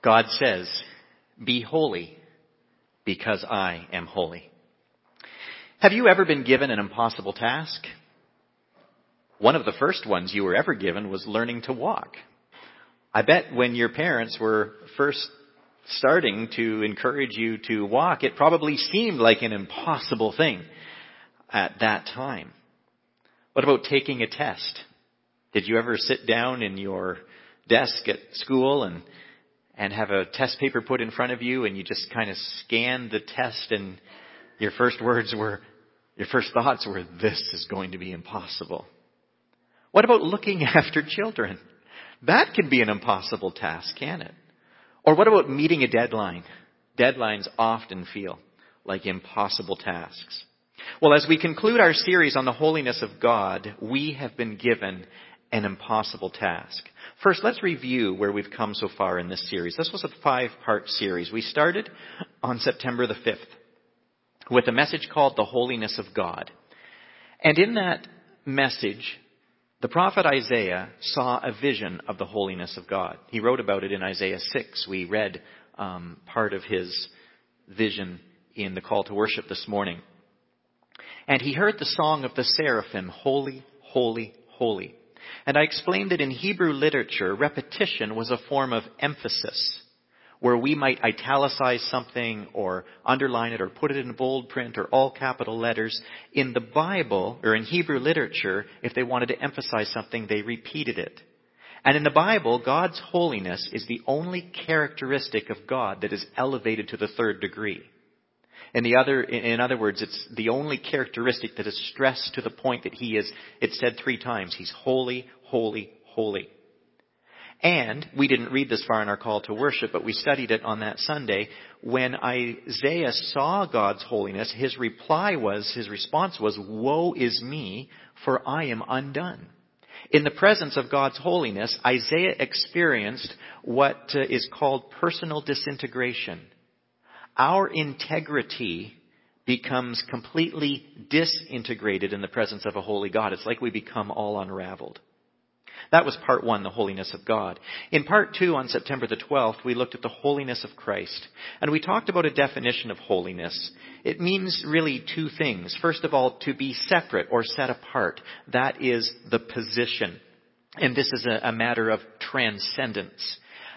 God says, "Be holy, because I am holy." Have you ever been given an impossible task? One of the first ones you were ever given was learning to walk. I bet when your parents were first starting to encourage you to walk, it probably seemed like an impossible thing at that time. What about taking a test? Did you ever sit down in your desk at school and have a test paper put in front of you and you just kind of scanned the test and your first thoughts were, this is going to be impossible? What about looking after children? That can be an impossible task, can it? Or what about meeting a deadline? Deadlines often feel like impossible tasks. Well, as we conclude our series on the holiness of God, we have been given an impossible task. First, let's review where we've come so far in this series. This was a 5-part series. We started on September the 5th with a message called The Holiness of God. And in that message, the prophet Isaiah saw a vision of the holiness of God. He wrote about it in Isaiah 6. We read part of his vision in the call to worship this morning. And he heard the song of the seraphim, "Holy, holy, holy." And I explained that in Hebrew literature, repetition was a form of emphasis, where we might italicize something or underline it or put it in bold print or all capital letters. In the Bible, or in Hebrew literature, if they wanted to emphasize something, they repeated it. And in the Bible, God's holiness is the only characteristic of God that is elevated to the 3rd degree. In other words, it's the only characteristic that is stressed to the point that he is, it's said 3 times, he's holy, holy, holy. And we didn't read this far in our call to worship, but we studied it on that Sunday. When Isaiah saw God's holiness, his response was, "Woe is me, for I am undone." In the presence of God's holiness, Isaiah experienced what is called personal disintegration. Our integrity becomes completely disintegrated in the presence of a holy God. It's like we become all unraveled. That was part 1, the holiness of God. In part 2, on September the 12th, we looked at the holiness of Christ. And we talked about a definition of holiness. It means really 2 things. First of all, to be separate or set apart. That is the position. And this is a matter of transcendence.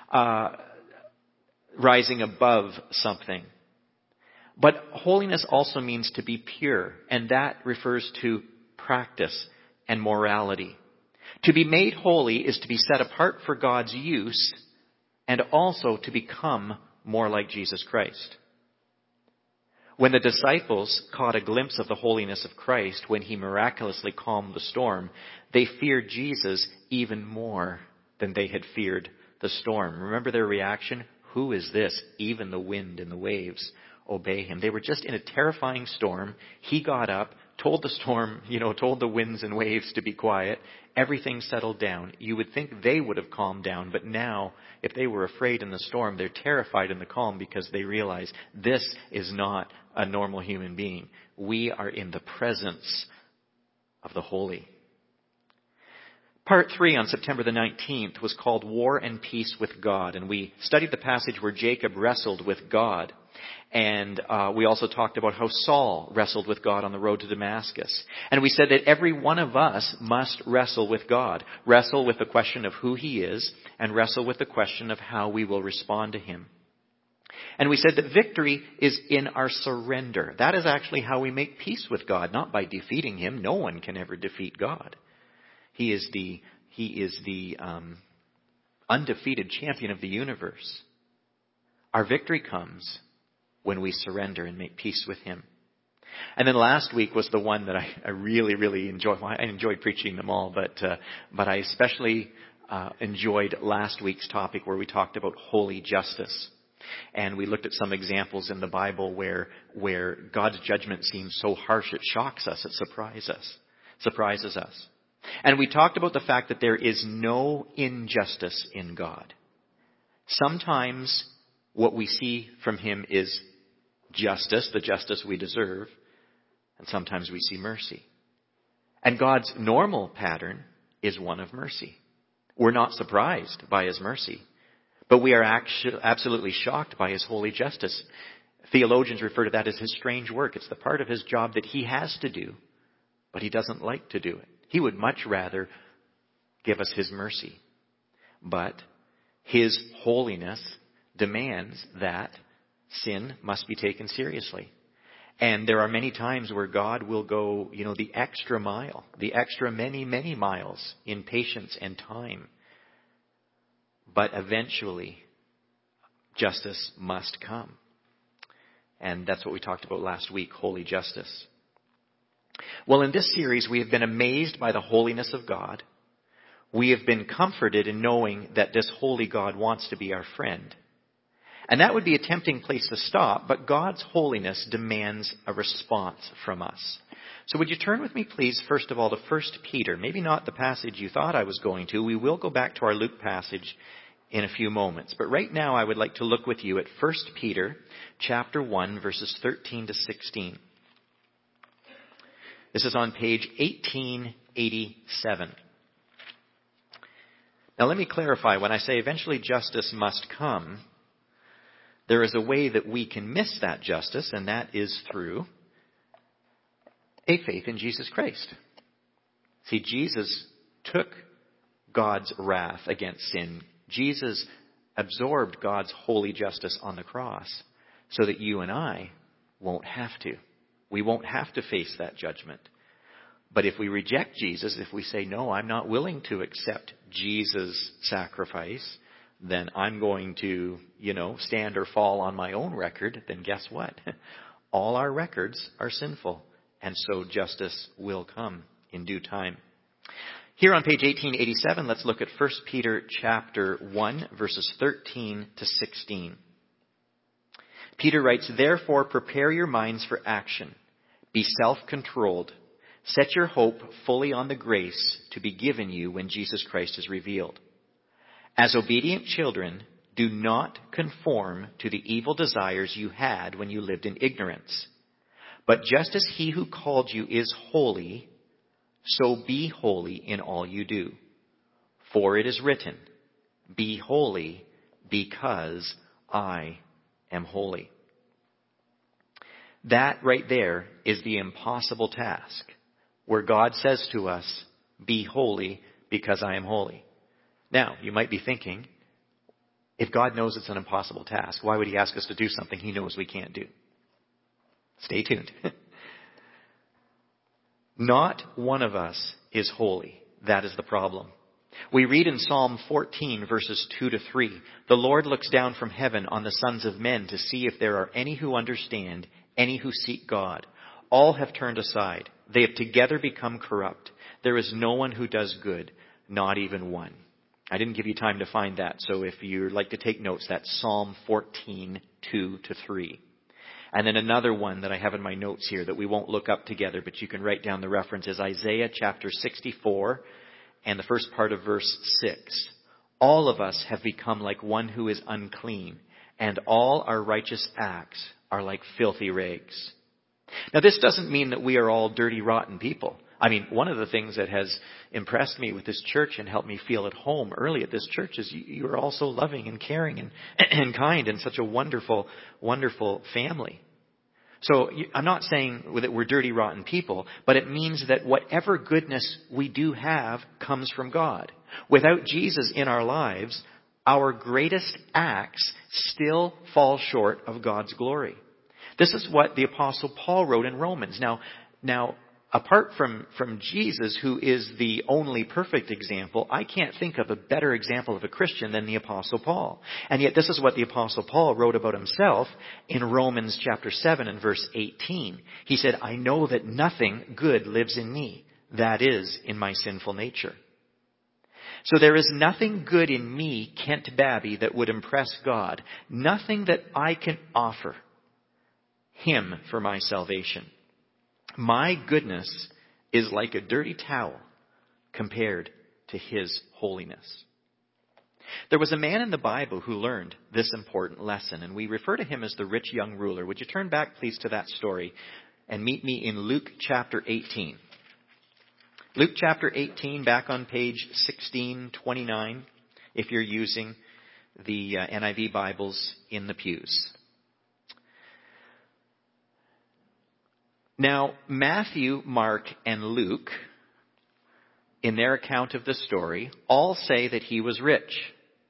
Rising above something. But holiness also means to be pure, and that refers to practice and morality. To be made holy is to be set apart for God's use and also to become more like Jesus Christ. When the disciples caught a glimpse of the holiness of Christ when he miraculously calmed the storm, they feared Jesus even more than they had feared the storm. Remember their reaction? "Who is this? Even the wind and the waves obey him." They were just in a terrifying storm. He got up, told the storm, told the winds and waves to be quiet. Everything settled down. You would think they would have calmed down, but now, if they were afraid in the storm, they're terrified in the calm because they realize this is not a normal human being. We are in the presence of the holy. Part 3 on September the 19th was called War and Peace with God. And we studied the passage where Jacob wrestled with God. And we also talked about how Saul wrestled with God on the road to Damascus. And we said that every one of us must wrestle with God. Wrestle with the question of who he is and wrestle with the question of how we will respond to him. And we said that victory is in our surrender. That is actually how we make peace with God, not by defeating him. No one can ever defeat God. He is the undefeated champion of the universe. Our victory comes when we surrender and make peace with him. And then last week was the one that I really, really enjoyed. Well, I enjoyed preaching them all, but I especially enjoyed last week's topic where we talked about holy justice. And we looked at some examples in the Bible where God's judgment seems so harsh it shocks us, it surprises us. And we talked about the fact that there is no injustice in God. Sometimes what we see from him is justice, the justice we deserve, and sometimes we see mercy. And God's normal pattern is one of mercy. We're not surprised by his mercy. But we are absolutely shocked by his holy justice. Theologians refer to that as his strange work. It's the part of his job that he has to do, but he doesn't like to do it. He would much rather give us his mercy. But his holiness demands that sin must be taken seriously. And there are many times where God will go, the extra mile, the extra many, many miles in patience and time. But eventually, justice must come. And that's what we talked about last week, holy justice. Well, in this series, we have been amazed by the holiness of God. We have been comforted in knowing that this holy God wants to be our friend. And that would be a tempting place to stop, but God's holiness demands a response from us. So would you turn with me, please, first of all, to 1 Peter. Maybe not the passage you thought I was going to. We will go back to our Luke passage in a few moments. But right now I would like to look with you at 1 Peter chapter 1, verses 13 to 16. This is on page 1887. Now let me clarify. When I say eventually justice must come, there is a way that we can miss that justice, and that is through a faith in Jesus Christ. See, Jesus took God's wrath against sin. Jesus absorbed God's holy justice on the cross so that you and I won't have to. We won't have to face that judgment. But if we reject Jesus, if we say, no, I'm not willing to accept Jesus' sacrifice, then I'm going to, stand or fall on my own record, then guess what? All our records are sinful. And so justice will come in due time. Here on page 1887, let's look at 1 Peter chapter 1, verses 13 to 16. Peter writes, "Therefore prepare your minds for action. Be self-controlled. Set your hope fully on the grace to be given you when Jesus Christ is revealed. As obedient children, do not conform to the evil desires you had when you lived in ignorance. But just as he who called you is holy, so be holy in all you do. For it is written, 'Be holy, because I am holy.'" That right there is the impossible task, where God says to us, "Be holy, because I am holy." Now, you might be thinking, if God knows it's an impossible task, why would he ask us to do something he knows we can't do? Stay tuned. Not one of us is holy. That is the problem. We read in Psalm 14, verses 2 to 3, "The Lord looks down from heaven on the sons of men to see if there are any who understand, any who seek God. All have turned aside. They have together become corrupt. There is no one who does good, not even one." I didn't give you time to find that, so if you'd like to take notes, that's Psalm 14, 2 to 3. And then another one that I have in my notes here that we won't look up together, but you can write down the reference, is Isaiah chapter 64 and the first part of verse 6. "All of us have become like one who is unclean, and all our righteous acts are like filthy rags." Now, this doesn't mean that we are all dirty, rotten people. I mean, one of the things that has impressed me with this church and helped me feel at home early at this church is you are all so loving and caring and kind and such a wonderful, wonderful family. So I'm not saying that we're dirty, rotten people, but it means that whatever goodness we do have comes from God. Without Jesus in our lives, our greatest acts still fall short of God's glory. This is what the Apostle Paul wrote in Romans. Now, apart from Jesus, who is the only perfect example, I can't think of a better example of a Christian than the Apostle Paul. And yet this is what the Apostle Paul wrote about himself in Romans chapter 7 and verse 18. He said, "I know that nothing good lives in me, that is, in my sinful nature." So there is nothing good in me, Kent Babby, that would impress God. Nothing that I can offer him for my salvation. My goodness is like a dirty towel compared to his holiness. There was a man in the Bible who learned this important lesson, and we refer to him as the rich young ruler. Would you turn back, please, to that story and meet me in Luke chapter 18. Luke chapter 18, back on page 1629, if you're using the NIV Bibles in the pews. Now, Matthew, Mark, and Luke, in their account of the story, all say that he was rich.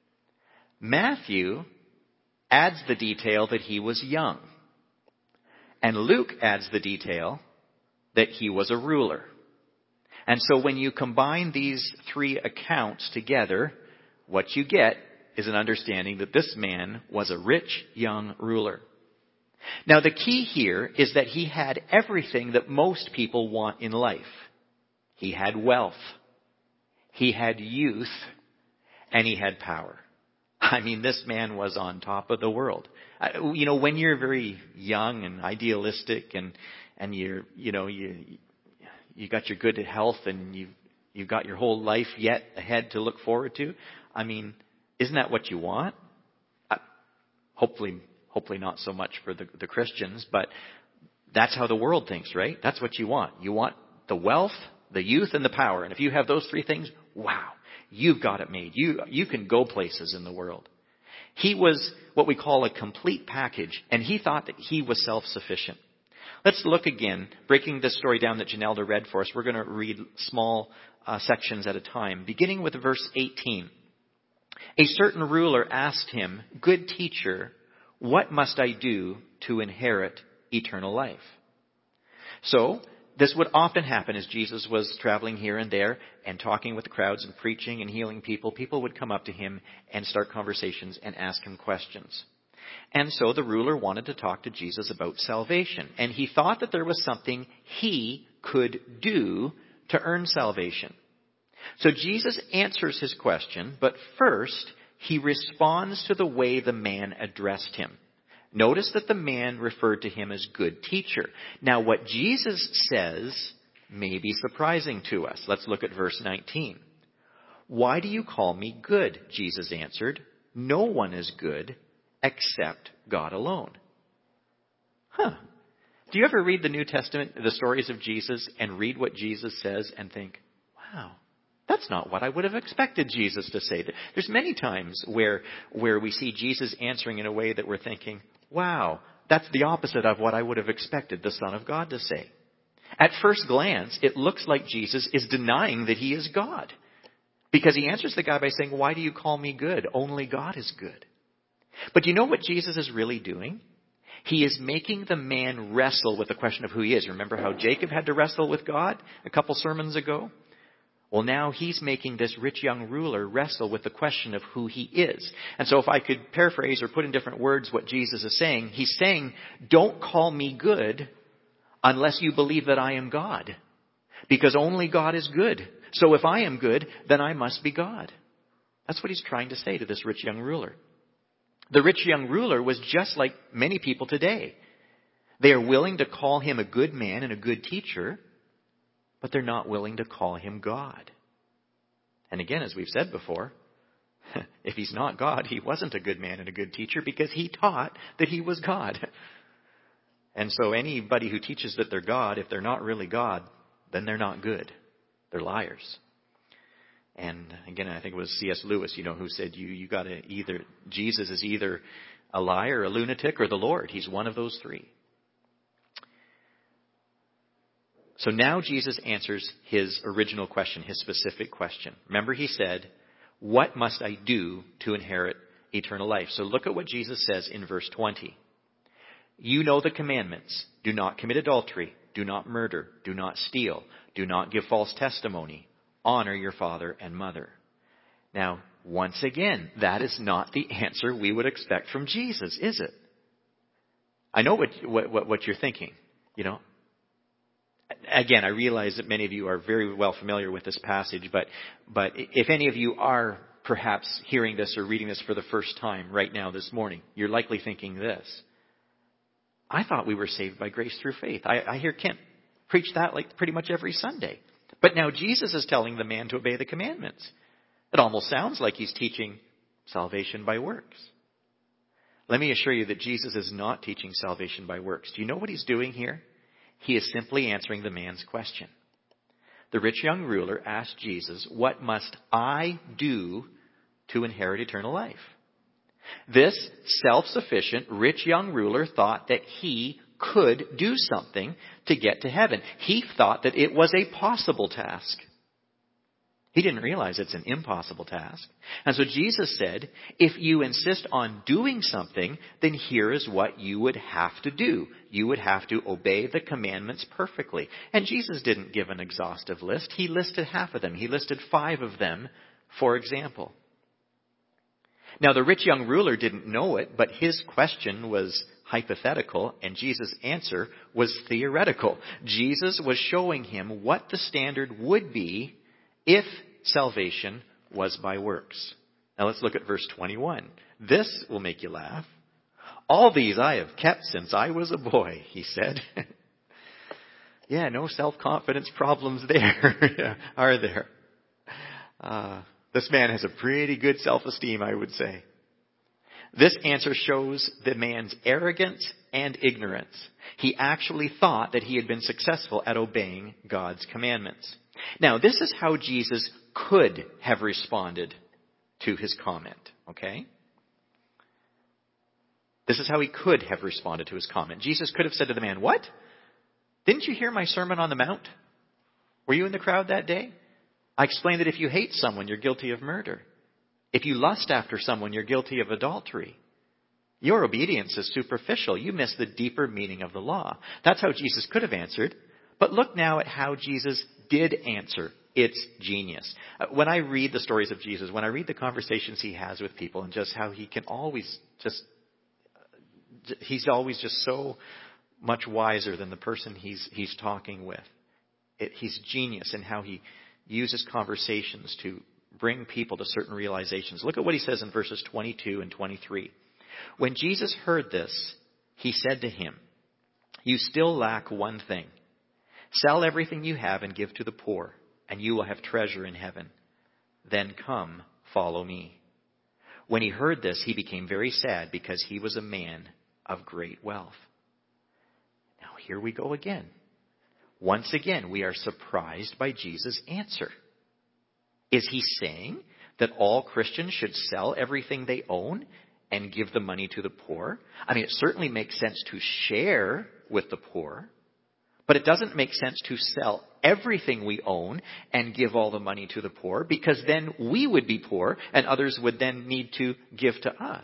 Matthew adds the detail that he was young. And Luke adds the detail that he was a ruler. And so when you combine these three accounts together, what you get is an understanding that this man was a rich young ruler. Now the key here is that he had everything that most people want in life. He had wealth, he had youth, and he had power. I mean, this man was on top of the world. When you're very young and idealistic and you got your good health and you've got your whole life yet ahead to look forward to, I mean, isn't that what you want? Hopefully not so much for the Christians, but that's how the world thinks, right? That's what you want. You want the wealth, the youth, and the power. And if you have those three things, wow, you've got it made. You can go places in the world. He was what we call a complete package, and he thought that he was self-sufficient. Let's look again, breaking this story down that Janelda read for us. We're going to read small sections at a time, beginning with verse 18. A certain ruler asked him, "Good teacher, what must I do to inherit eternal life?" So, this would often happen as Jesus was traveling here and there and talking with the crowds and preaching and healing people. People would come up to him and start conversations and ask him questions. And so the ruler wanted to talk to Jesus about salvation. And he thought that there was something he could do to earn salvation. So Jesus answers his question, but first he responds to the way the man addressed him. Notice that the man referred to him as good teacher. Now, what Jesus says may be surprising to us. Let's look at verse 19. "Why do you call me good?" Jesus answered. "No one is good except God alone." Do you ever read the New Testament, the stories of Jesus, and read what Jesus says and think, wow, that's not what I would have expected Jesus to say. There's many times where we see Jesus answering in a way that we're thinking, wow, that's the opposite of what I would have expected the Son of God to say. At first glance, it looks like Jesus is denying that he is God. Because he answers the guy by saying, "Why do you call me good? Only God is good." But you know what Jesus is really doing? He is making the man wrestle with the question of who he is. Remember how Jacob had to wrestle with God a couple sermons ago? Well, now he's making this rich young ruler wrestle with the question of who he is. And so if I could paraphrase or put in different words what Jesus is saying, he's saying, don't call me good unless you believe that I am God. Because only God is good. So if I am good, then I must be God. That's what he's trying to say to this rich young ruler. The rich young ruler was just like many people today. They are willing to call him a good man and a good teacher, but they're not willing to call him God. And again, as we've said before, if he's not God, he wasn't a good man and a good teacher because he taught that he was God. And so anybody who teaches that they're God, if they're not really God, then they're not good. They're liars. And again, I think it was C.S. Lewis, who said you got to Jesus is either a liar, a lunatic, or the Lord. He's one of those three. So now Jesus answers his original question, his specific question. Remember he said, "What must I do to inherit eternal life?" So look at what Jesus says in verse 20. "You know the commandments. Do not commit adultery. Do not murder. Do not steal. Do not give false testimony. Honor your father and mother." Now, once again, that is not the answer we would expect from Jesus, is it? I know what you're thinking, Again, I realize that many of you are very well familiar with this passage, but if any of you are perhaps hearing this or reading this for the first time right now this morning, you're likely thinking this. I thought we were saved by grace through faith. I hear Kent preach that like pretty much every Sunday. But now Jesus is telling the man to obey the commandments. It almost sounds like he's teaching salvation by works. Let me assure you that Jesus is not teaching salvation by works. Do you know what he's doing here? He is simply answering the man's question. The rich young ruler asked Jesus, "What must I do to inherit eternal life?" This self-sufficient, rich young ruler thought that he could do something to get to heaven. He thought that it was a possible task. He didn't realize it's an impossible task. And so Jesus said, if you insist on doing something, then here is what you would have to do. You would have to obey the commandments perfectly. And Jesus didn't give an exhaustive list. He listed half of them. He listed 5 of them, for example. Now, the rich young ruler didn't know it, but his question was hypothetical, and Jesus' answer was theoretical. Jesus was showing him what the standard would be if salvation was by works. Now let's look at verse 21. This will make you laugh. All these I have kept since I was a boy, he said. Yeah, no self-confidence problems there, are there? This man has a pretty good self-esteem, I would say. This answer shows the man's arrogance and ignorance. He actually thought that he had been successful at obeying God's commandments. Now, this is how Jesus could have responded to his comment, okay? This is how he could have responded to his comment. Jesus could have said to the man, what? Didn't you hear my Sermon on the Mount? Were you in the crowd that day? I explained that if you hate someone, you're guilty of murder. If you lust after someone, you're guilty of adultery. Your obedience is superficial. You miss the deeper meaning of the law. That's how Jesus could have answered. But look now at how Jesus did answer. It's genius. When I read the stories of Jesus, when I read the conversations he has with people and just how he can always he's always just so much wiser than the person he's talking with. He's genius in how he uses conversations to bring people to certain realizations. Look at what he says in verses 22 and 23. When Jesus heard this, he said to him, you still lack one thing. Sell everything you have and give to the poor, and you will have treasure in heaven. Then come, follow me. When he heard this, he became very sad because he was a man of great wealth. Now here we go again. Once again, we are surprised by Jesus' answer. Is he saying that all Christians should sell everything they own and give the money to the poor? I mean, it certainly makes sense to share with the poor, but it doesn't make sense to sell everything we own and give all the money to the poor, because then we would be poor and others would then need to give to us.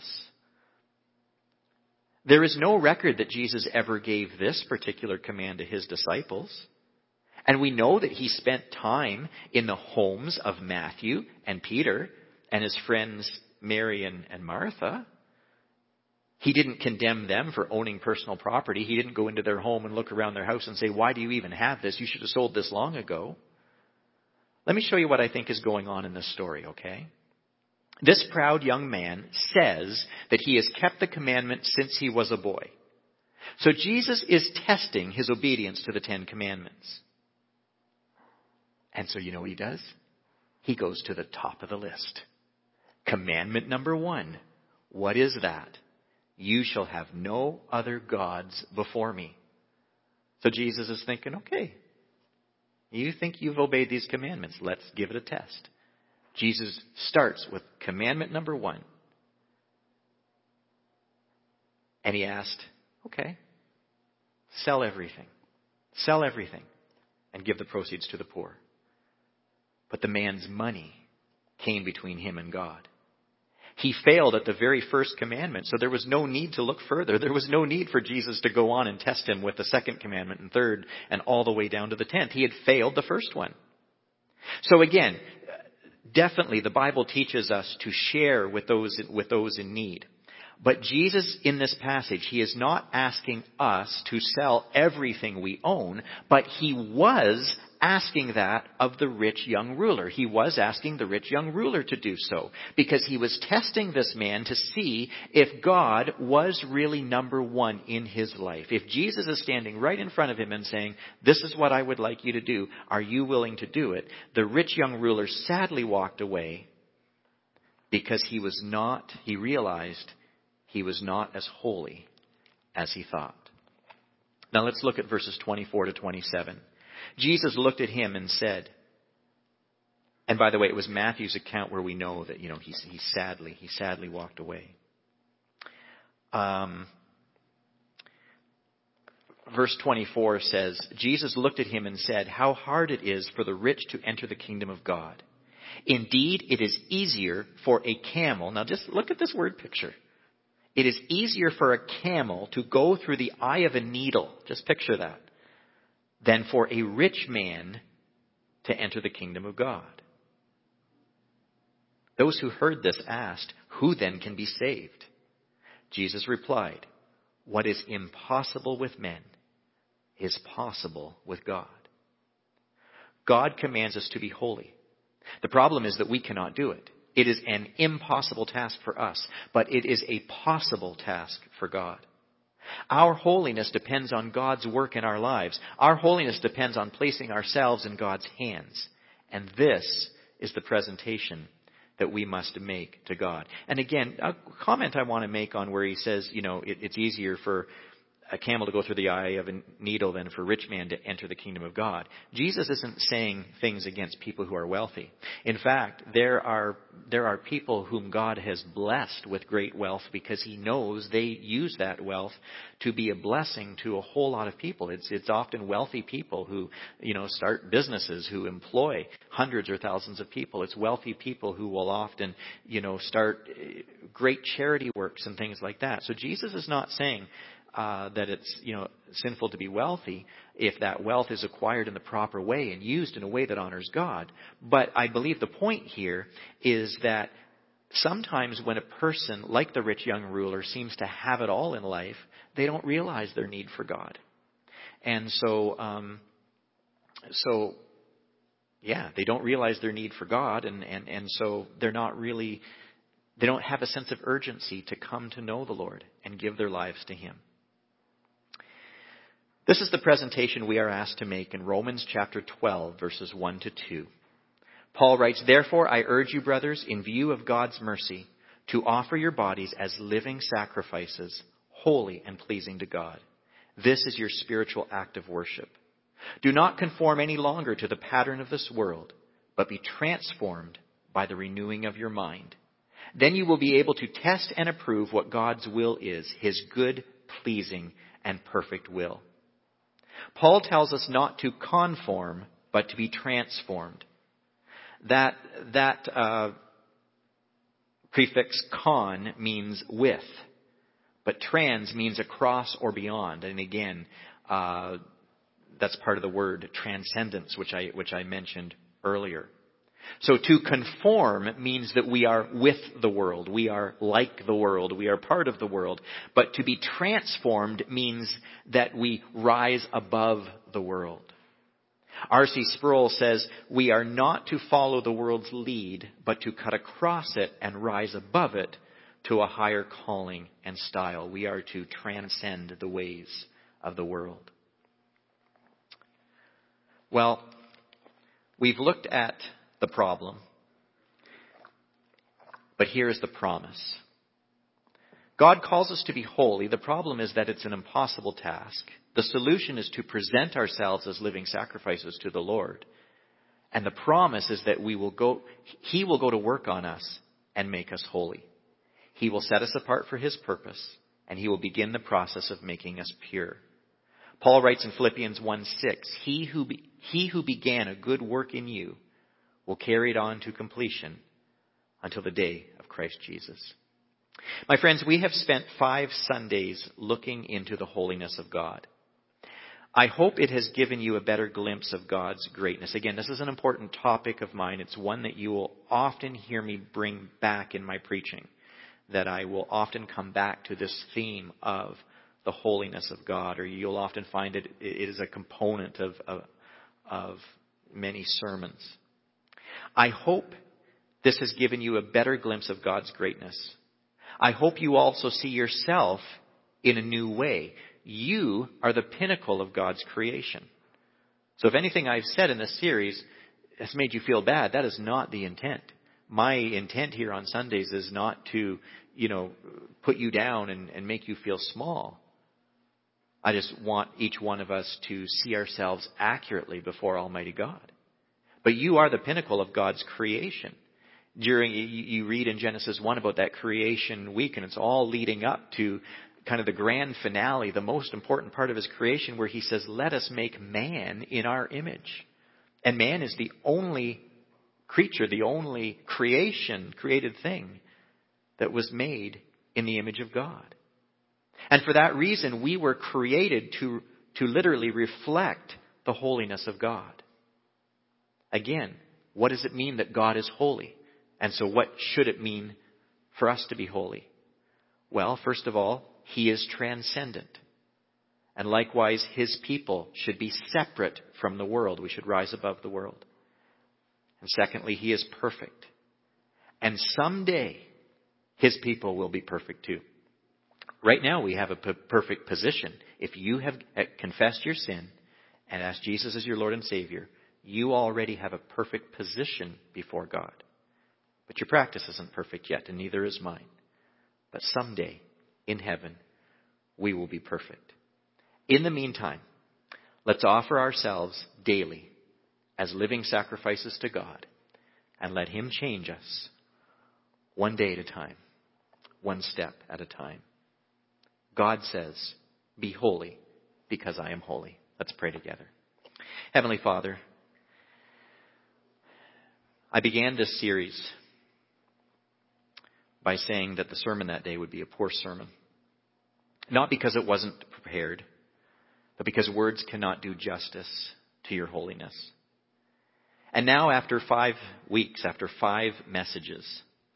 There is no record that Jesus ever gave this particular command to his disciples. And we know that he spent time in the homes of Matthew and Peter and his friends Mary and Martha. He didn't condemn them for owning personal property. He didn't go into their home and look around their house and say, why do you even have this? You should have sold this long ago. Let me show you what I think is going on in this story, okay? This proud young man says that he has kept the commandment since he was a boy. So Jesus is testing his obedience to the 10 Commandments. And so you know what he does? He goes to the top of the list. Commandment number 1. What is that? You shall have no other gods before me. So Jesus is thinking, okay, you think you've obeyed these commandments. Let's give it a test. Jesus starts with commandment number 1. And he asked, okay, sell everything. Sell everything and give the proceeds to the poor. But the man's money came between him and God. He failed at the very first commandment, so there was no need to look further. There was no need for Jesus to go on and test him with the second commandment and third and all the way down to the 10th. He had failed the first one. So again, definitely the Bible teaches us to share with those in need. But Jesus, in this passage, he is not asking us to sell everything we own, but he was asking that of the rich young ruler. He was asking the rich young ruler to do so, because he was testing this man to see if God was really number 1 in his life. If Jesus is standing right in front of him and saying, this is what I would like you to do, are you willing to do it? The rich young ruler sadly walked away because he realized he was not as holy as he thought. Now let's look at verses 24 to 27. Jesus looked at him and said, and by the way, it was Matthew's account where we know that, he sadly walked away. Verse 24 says, Jesus looked at him and said, "How hard it is for the rich to enter the kingdom of God. Indeed, it is easier for a camel." Now just look at this word picture. It is easier for a camel to go through the eye of a needle, just picture that, than for a rich man to enter the kingdom of God. Those who heard this asked, "Who then can be saved?" Jesus replied, "What is impossible with men is possible with God." God commands us to be holy. The problem is that we cannot do it. It is an impossible task for us, but it is a possible task for God. Our holiness depends on God's work in our lives. Our holiness depends on placing ourselves in God's hands. And this is the presentation that we must make to God. And again, a comment I want to make on where he says, it's easier for a camel to go through the eye of a needle than for a rich man to enter the kingdom of God. Jesus isn't saying things against people who are wealthy. In fact, there are people whom God has blessed with great wealth because he knows they use that wealth to be a blessing to a whole lot of people. It's often wealthy people who, start businesses, who employ hundreds or thousands of people. It's wealthy people who will often, start great charity works and things like that. So Jesus is not saying that it's, sinful to be wealthy if that wealth is acquired in the proper way and used in a way that honors God. But I believe the point here is that sometimes when a person, like the rich young ruler, seems to have it all in life, they don't realize their need for God. And so they don't realize their need for God, and so they don't have a sense of urgency to come to know the Lord and give their lives to him. This is the presentation we are asked to make in Romans chapter 12, verses 1 to 2. Paul writes, "Therefore I urge you, brothers, in view of God's mercy, to offer your bodies as living sacrifices, holy and pleasing to God. This is your spiritual act of worship. Do not conform any longer to the pattern of this world, but be transformed by the renewing of your mind. Then you will be able to test and approve what God's will is, his good, pleasing, and perfect will." Paul tells us not to conform, but to be transformed. That prefix con means with, but trans means across or beyond. And again, that's part of the word transcendence, which I mentioned earlier. So to conform means that we are with the world. We are like the world. We are part of the world. But to be transformed means that we rise above the world. R.C. Sproul says, "We are not to follow the world's lead, but to cut across it and rise above it to a higher calling and style." We are to transcend the ways of the world. Well, we've looked at the problem, but here's the promise. God calls us to be holy. The problem is that it's an impossible task. The solution is to present ourselves as living sacrifices to the Lord. And the promise is that He will go to work on us and make us holy. He will set us apart for His purpose, and He will begin the process of making us pure. Paul writes in Philippians 1:6, He who began a good work in you will carry it on to completion until the day of Christ Jesus. My friends, we have spent 5 Sundays looking into the holiness of God. I hope it has given you a better glimpse of God's greatness. Again, this is an important topic of mine. It's one that you will often hear me bring back in my preaching, that I will often come back to this theme of the holiness of God, or you'll often find it is a component of many sermons. I hope this has given you a better glimpse of God's greatness. I hope you also see yourself in a new way. You are the pinnacle of God's creation. So if anything I've said in this series has made you feel bad, that is not the intent. My intent here on Sundays is not to, put you down and make you feel small. I just want each one of us to see ourselves accurately before Almighty God. But you are the pinnacle of God's creation. You read in Genesis 1 about that creation week, and it's all leading up to kind of the grand finale, the most important part of his creation, where he says, let us make man in our image. And man is the only creature, the only created thing that was made in the image of God. And for that reason, we were created to literally reflect the holiness of God. Again, what does it mean that God is holy? And so what should it mean for us to be holy? Well, first of all, He is transcendent. And likewise, His people should be separate from the world. We should rise above the world. And secondly, He is perfect. And someday, His people will be perfect too. Right now, we have a perfect position. If you have confessed your sin and asked Jesus as your Lord and Savior, you already have a perfect position before God. But your practice isn't perfect yet, and neither is mine. But someday, in heaven, we will be perfect. In the meantime, let's offer ourselves daily as living sacrifices to God, and let Him change us one day at a time, one step at a time. God says, be holy because I am holy. Let's pray together. Heavenly Father, I began this series by saying that the sermon that day would be a poor sermon. Not because it wasn't prepared, but because words cannot do justice to your holiness. And now after 5 weeks, after 5 messages,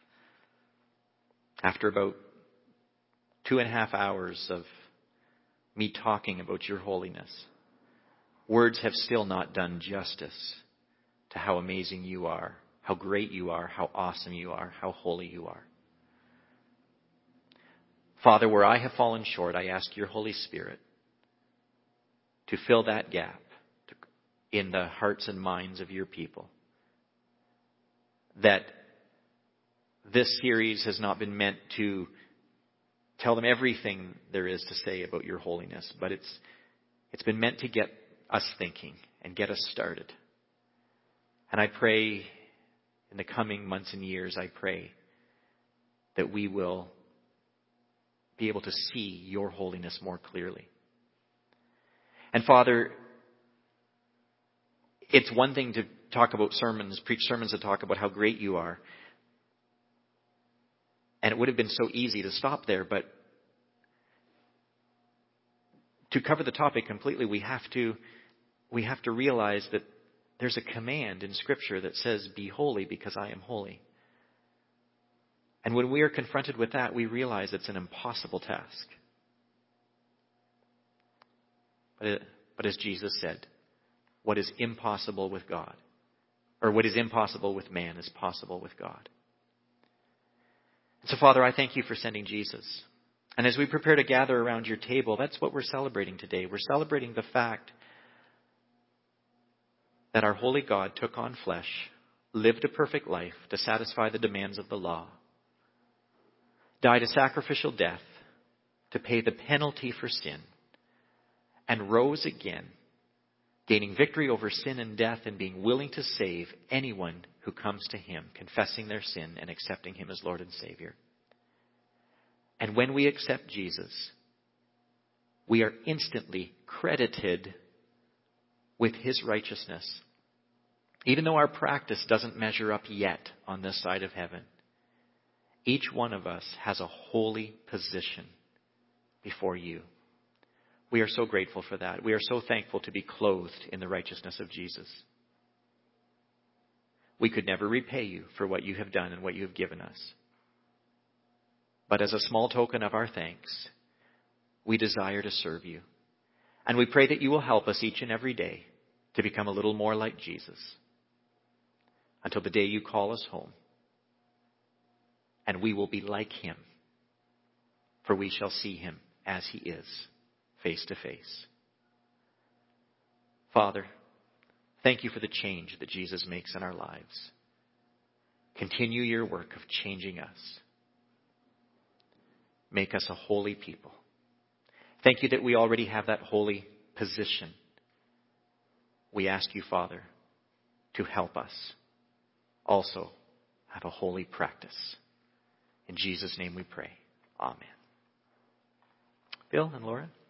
after about 2.5 hours of me talking about your holiness, words have still not done justice to how amazing you are, how great you are, how awesome you are, how holy you are. Father, where I have fallen short, I ask your Holy Spirit to fill that gap in the hearts and minds of your people. That this series has not been meant to tell them everything there is to say about your holiness, but it's been meant to get us thinking and get us started. And I pray in the coming months and years, I pray that we will be able to see your holiness more clearly. And Father, it's one thing to talk about sermons, preach sermons that talk about how great you are. And it would have been so easy to stop there, but to cover the topic completely, we have to realize that there's a command in Scripture that says, be holy because I am holy. And when we are confronted with that, we realize it's an impossible task. But as Jesus said, what is impossible with God, or what is impossible with man, is possible with God. And so, Father, I thank you for sending Jesus. And as we prepare to gather around your table, that's what we're celebrating today. We're celebrating the fact that our holy God took on flesh, lived a perfect life to satisfy the demands of the law, died a sacrificial death to pay the penalty for sin, and rose again, gaining victory over sin and death and being willing to save anyone who comes to Him, confessing their sin and accepting Him as Lord and Savior. And when we accept Jesus, we are instantly credited with His righteousness. Even though our practice doesn't measure up yet on this side of heaven, each one of us has a holy position before you. We are so grateful for that. We are so thankful to be clothed in the righteousness of Jesus. We could never repay you for what you have done and what you have given us. But as a small token of our thanks, we desire to serve you. And we pray that you will help us each and every day to become a little more like Jesus until the day you call us home. And we will be like Him, for we shall see Him as He is, face to face. Father, thank you for the change that Jesus makes in our lives. Continue your work of changing us. Make us a holy people. Thank you that we already have that holy position. We ask you, Father, to help us also have a holy practice. In Jesus' name we pray. Amen. Bill and Lauren.